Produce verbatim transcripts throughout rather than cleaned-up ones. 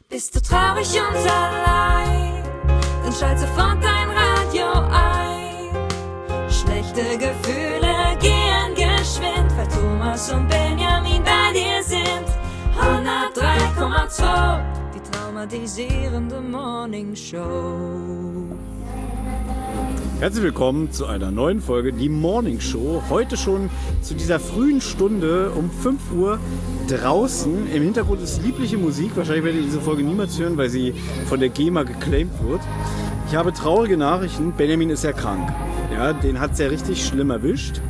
Bist du traurig und allein, dann schalt sofort dein Radio ein. Schlechte Gefühle gehen geschwind, weil Thomas und Benjamin bei dir sind. hundertdrei Komma zwei, die traumatisierende Morning Show. Herzlich willkommen zu einer neuen Folge, die Morning Show. Heute schon zu dieser frühen Stunde um fünf Uhr draußen. Im Hintergrund ist liebliche Musik. Wahrscheinlich werdet ihr diese Folge niemals hören, weil sie von der GEMA geclaimt wird. Ich habe traurige Nachrichten. Benjamin ist ja krank. Ja, den hat es ja richtig schlimm erwischt.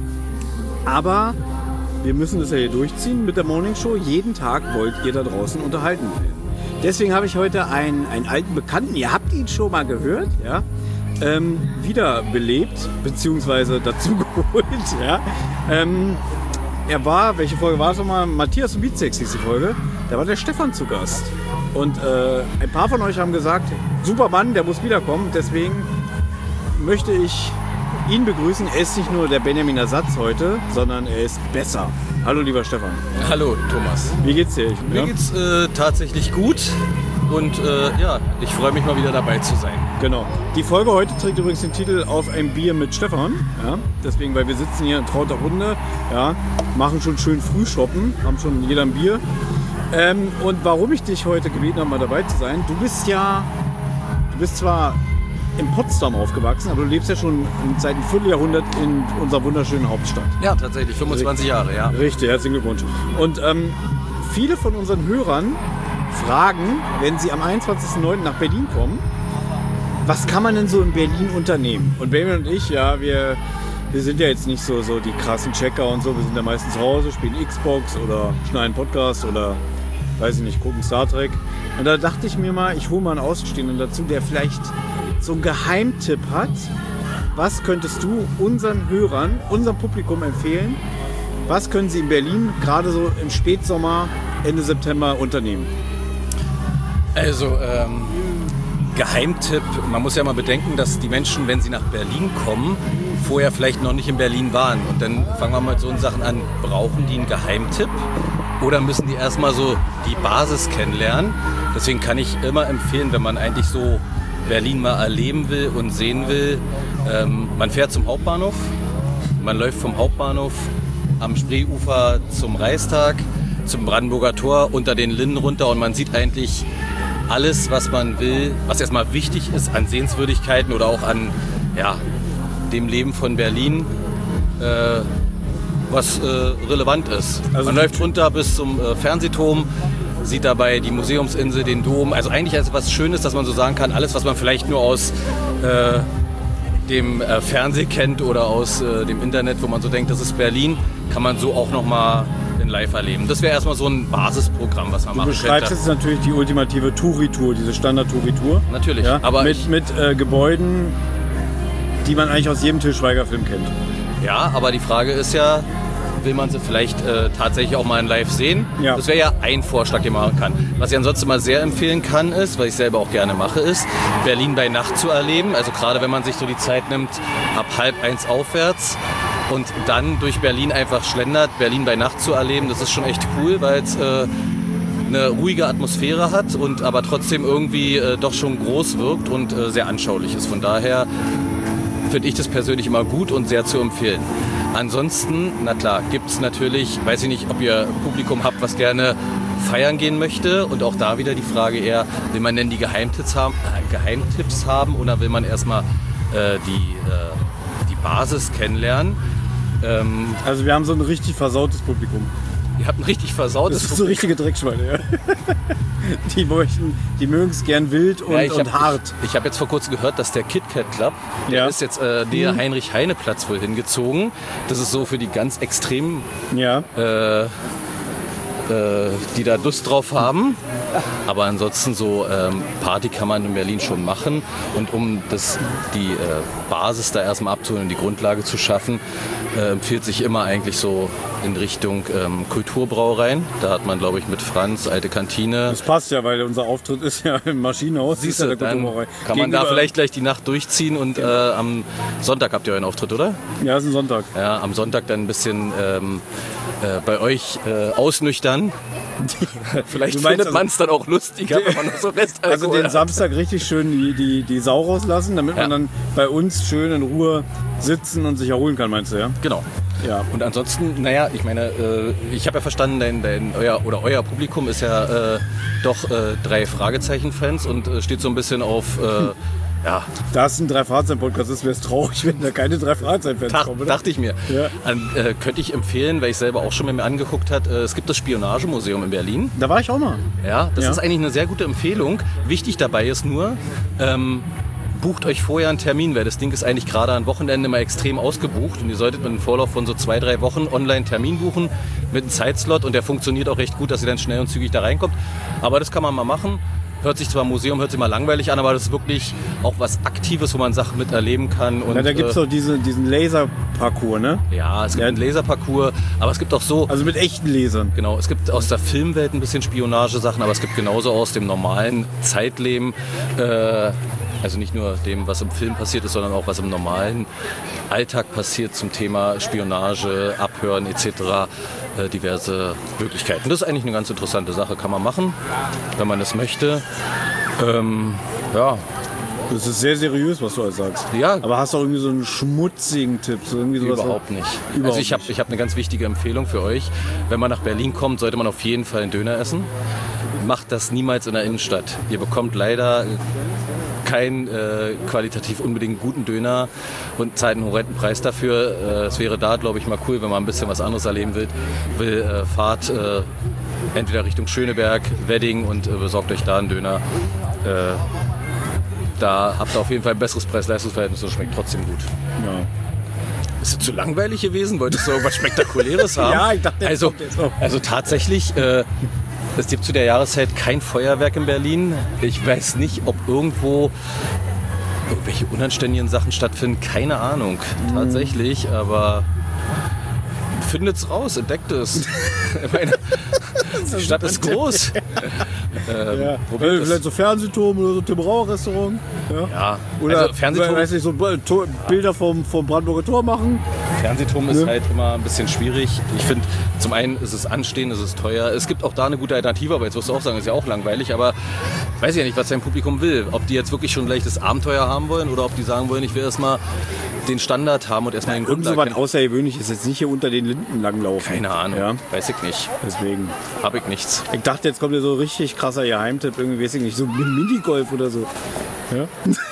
Aber wir müssen das ja hier durchziehen mit der Morning Show. Jeden Tag wollt ihr da draußen unterhalten werden. Deswegen habe ich heute einen, einen alten Bekannten, ihr habt ihn schon mal gehört, ja, ähm, wiederbelebt, beziehungsweise dazu geholt. Ja. Ähm, er war, welche Folge war es nochmal? Matthias und Beatsex hieß die Folge. Da war der Stefan zu Gast. Und äh, ein paar von euch haben gesagt, super Mann, der muss wiederkommen. Deswegen möchte ich ihn begrüßen. Er ist nicht nur der Benjamin-Ersatz heute, sondern er ist besser. Hallo lieber Stefan. Hallo Thomas. Wie geht's dir? Ich, Mir ja? geht's äh, tatsächlich gut und äh, ja, ich freue mich mal wieder dabei zu sein. Genau. Die Folge heute trägt übrigens den Titel Auf ein Bier mit Stefan. Ja? Deswegen, weil wir sitzen hier in trauter Runde, ja, machen schon schön Frühshoppen, haben schon jeder ein Bier. Ähm, und warum ich dich heute gebeten habe, mal dabei zu sein, du bist ja, du bist zwar in Potsdam aufgewachsen, aber du lebst ja schon seit einem Vierteljahrhundert in unserer wunderschönen Hauptstadt. Ja, tatsächlich, fünfundzwanzig Jahre, ja. Richtig, herzlichen Glückwunsch. Und ähm, viele von unseren Hörern fragen, wenn sie am einundzwanzigsten neunten nach Berlin kommen, was kann man denn so in Berlin unternehmen? Und Benjamin und ich, ja, wir, wir sind ja jetzt nicht so, so die krassen Checker und so. Wir sind ja meistens zu Hause, spielen Xbox oder schneiden Podcast oder, weiß ich nicht, gucken Star Trek. Und da dachte ich mir mal, ich hole mal einen Außenstehenden dazu, der vielleicht so einen Geheimtipp hat. Was könntest du unseren Hörern, unserem Publikum empfehlen? Was können sie in Berlin gerade so im Spätsommer, Ende September unternehmen? Also, ähm, Geheimtipp, man muss ja mal bedenken, dass die Menschen, wenn sie nach Berlin kommen, vorher vielleicht noch nicht in Berlin waren. Und dann fangen wir mal mit so Sachen an, brauchen die einen Geheimtipp? Oder müssen die erstmal so die Basis kennenlernen? Deswegen kann ich immer empfehlen, wenn man eigentlich so Berlin mal erleben will und sehen will, ähm, man fährt zum Hauptbahnhof, man läuft vom Hauptbahnhof am Spreeufer zum Reichstag, zum Brandenburger Tor, unter den Linden runter und man sieht eigentlich alles, was man will, was erstmal wichtig ist an Sehenswürdigkeiten oder auch an ja, dem Leben von Berlin, äh, was äh, relevant ist. Also man läuft runter bis zum äh, Fernsehturm, sieht dabei die Museumsinsel, den Dom. Also eigentlich also was Schönes, dass man so sagen kann, alles, was man vielleicht nur aus äh, dem äh, Fernsehen kennt oder aus äh, dem Internet, wo man so denkt, das ist Berlin, kann man so auch nochmal in live erleben. Das wäre erstmal so ein Basisprogramm, was man du machen könnte. Du beschreibst jetzt natürlich die ultimative Touri-Tour, diese Standard-Touri-Tour. Natürlich, ja, aber mit, ich, mit äh, Gebäuden, die man eigentlich aus jedem Til Schweiger-Film kennt. Ja, aber die Frage ist ja, will man sie vielleicht äh, tatsächlich auch mal in live sehen? Ja. Das wäre ja ein Vorschlag, den man machen kann. Was ich ansonsten mal sehr empfehlen kann, ist, was ich selber auch gerne mache, ist, Berlin bei Nacht zu erleben. Also gerade wenn man sich so die Zeit nimmt, ab halb eins aufwärts und dann durch Berlin einfach schlendert, Berlin bei Nacht zu erleben, das ist schon echt cool, weil es äh, eine ruhige Atmosphäre hat und aber trotzdem irgendwie äh, doch schon groß wirkt und äh, sehr anschaulich ist. Von daher finde ich das persönlich immer gut und sehr zu empfehlen. Ansonsten, na klar, gibt es natürlich, weiß ich nicht, ob ihr Publikum habt, was gerne feiern gehen möchte. Und auch da wieder die Frage eher, will man denn die Geheimtipps haben, äh, Geheimtipps haben oder will man erstmal äh, die, äh, die Basis kennenlernen? Ähm, also wir haben so ein richtig versautes Publikum. Ihr habt ein richtig versautes Das sind so richtige Dreckschweine, ja. Die, möchten, die mögen es gern wild und, ja, und hab, hart. Ich, ich habe jetzt vor kurzem gehört, dass der KitKat Club, der ja. ist jetzt äh, der mhm. Heinrich-Heine-Platz wohl hingezogen. Das ist so für die ganz Extremen, ja. äh, äh, die da Lust drauf haben. Aber ansonsten so ähm, Party kann man in Berlin schon machen. Und um das, die äh, Basis da erstmal abzuholen und die Grundlage zu schaffen, äh, empfiehlt sich immer eigentlich so in Richtung ähm, Kulturbrauereien. Da hat man, glaube ich, mit Franz, alte Kantine. Das passt ja, weil unser Auftritt ist ja im Maschinenhaus. Siehst du, dann kann man da vielleicht gleich die Nacht durchziehen und äh, am Sonntag habt ihr euren Auftritt, oder? Ja, ist ein Sonntag. Ja, am Sonntag dann ein bisschen ähm, äh, bei euch äh, ausnüchtern. Vielleicht findet man es dann auch lustiger, wenn man noch so Restalkohol Also den hat. Samstag richtig schön die, die, die Sau rauslassen, damit Ja. man dann bei uns schön in Ruhe sitzen und sich erholen kann, meinst du, ja? Genau. Ja. Und ansonsten, naja, ich meine, äh, ich habe ja verstanden, dein, dein, euer, oder euer Publikum ist ja äh, doch äh, drei Fragezeichen-Fans und äh, steht so ein bisschen auf, äh, ja, Da es ein Drei-Fahrzeichen-Podcast ist, wäre es traurig, wenn da keine Drei-Fahrzeichen-Fans Dach, kommen, oder? dachte ich mir. Ja. An, äh, könnte ich empfehlen, weil ich selber auch schon mal mir angeguckt habe, äh, es gibt das Spionagemuseum in Berlin. Da war ich auch mal. Ja, das Ja. ist eigentlich eine sehr gute Empfehlung. Wichtig dabei ist nur, ähm, bucht euch vorher einen Termin, weil das Ding ist eigentlich gerade an Wochenende immer extrem ausgebucht und ihr solltet mit einem Vorlauf von so zwei, drei Wochen online Termin buchen mit einem Zeitslot und der funktioniert auch recht gut, dass ihr dann schnell und zügig da reinkommt. Aber das kann man mal machen. Hört sich zwar Museum, hört sich mal langweilig an, aber das ist wirklich auch was Aktives, wo man Sachen miterleben kann. Und, Ja, da gibt es äh, doch diese, diesen Laserparcours, ne? ja, es gibt Ja. einen Laserparcours, aber es gibt auch so, Also mit echten Lasern. genau, es gibt aus der Filmwelt ein bisschen Spionagesachen, aber es gibt genauso aus dem normalen Zeitleben, äh, also nicht nur dem, was im Film passiert ist, sondern auch was im normalen Alltag passiert zum Thema Spionage, Abhören et cetera. Äh, diverse Möglichkeiten. Das ist eigentlich eine ganz interessante Sache, kann man machen, wenn man das möchte. Ähm, ja, Das ist sehr seriös, was du alles sagst. Ja. Aber hast du auch irgendwie so einen schmutzigen Tipp? So irgendwie sowas überhaupt nicht. Überhaupt also ich habe nicht. ich hab eine ganz wichtige Empfehlung für euch. Wenn man nach Berlin kommt, sollte man auf jeden Fall einen Döner essen. Macht das niemals in der Innenstadt. Ihr bekommt leider keinen äh, qualitativ unbedingt guten Döner und zahlt einen horrenden Preis dafür. Äh, es wäre da, glaube ich, mal cool, wenn man ein bisschen was anderes erleben will. will äh, fahrt äh, entweder Richtung Schöneberg, Wedding und äh, besorgt euch da einen Döner. Äh, da habt ihr auf jeden Fall ein besseres Preis-Leistungs-Verhältnis und schmeckt trotzdem gut. Ja. Ist es zu langweilig gewesen? Wolltest du irgendwas Spektakuläres haben? Ja, ich dachte, jetzt also, kommt jetzt noch. also tatsächlich, äh, es gibt zu der Jahreszeit kein Feuerwerk in Berlin. Ich weiß nicht, ob irgendwo irgendwelche unanständigen Sachen stattfinden. Keine Ahnung, tatsächlich, aber findet's raus, entdeckt es. Ich meine, die Stadt ist groß. ähm, Ja. probiert Äh, es. Vielleicht so Fernsehturm oder so Tim Rauer Restaurant. Ja. Ja, Oder also Fernsehturm, weiß nicht, so Tor- Bilder vom, vom Brandenburger Tor machen. Fernsehturm ist Ja. halt immer ein bisschen schwierig. Ich finde, zum einen ist es anstehend, ist es teuer. Es gibt auch da eine gute Alternative, aber jetzt wirst du auch sagen, ist ja auch langweilig. Aber weiß ich ja nicht, was dein Publikum will. Ob die jetzt wirklich schon ein leichtes Abenteuer haben wollen oder ob die sagen wollen, ich will erstmal den Standard haben und erstmal den Irgend so Grundlagen. was Außergewöhnliches, jetzt nicht hier unter den Linden langlaufen. Keine Ahnung, Ja, weiß ich nicht. deswegen. Hab ich nichts. Ich dachte, jetzt kommt ja so richtig krasser Geheimtipp, irgendwie, weiß ich nicht, so mit Minigolf oder so. Ja?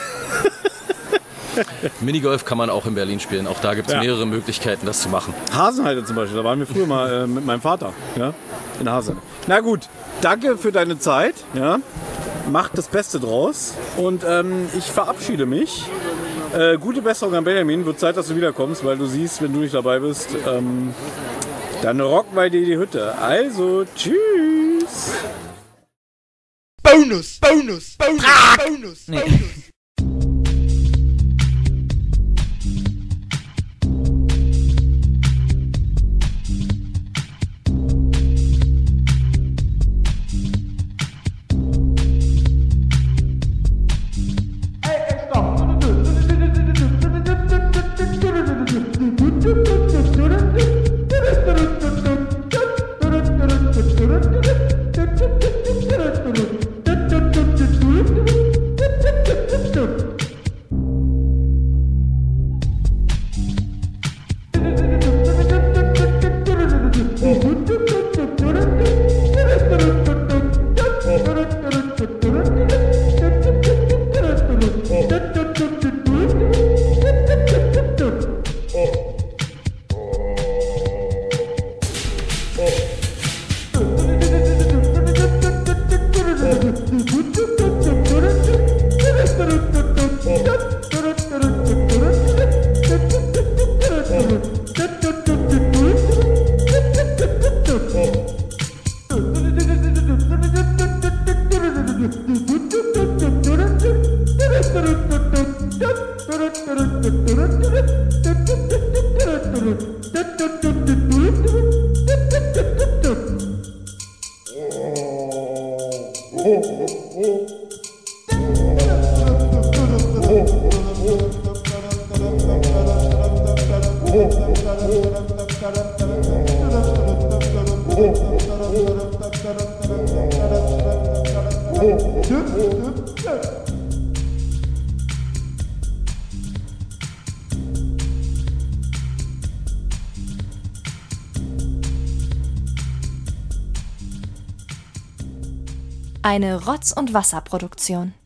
Minigolf kann man auch in Berlin spielen. Auch da gibt es Ja. mehrere Möglichkeiten, das zu machen. Hasenheide zum Beispiel, da waren wir früher mal äh, mit meinem Vater. Ja? In Hasen. Na gut, danke für deine Zeit. Ja? Mach das Beste draus. Und ähm, ich verabschiede mich. Äh, gute Besserung an Benjamin. Wird Zeit, dass du wiederkommst, weil du siehst, wenn du nicht dabei bist, ähm, dann rocken wir dir die Hütte. Also, tschüss. Bonus, Bonus, Bonus, Bonus, Bonus. Eine Rotz- und Wasserproduktion.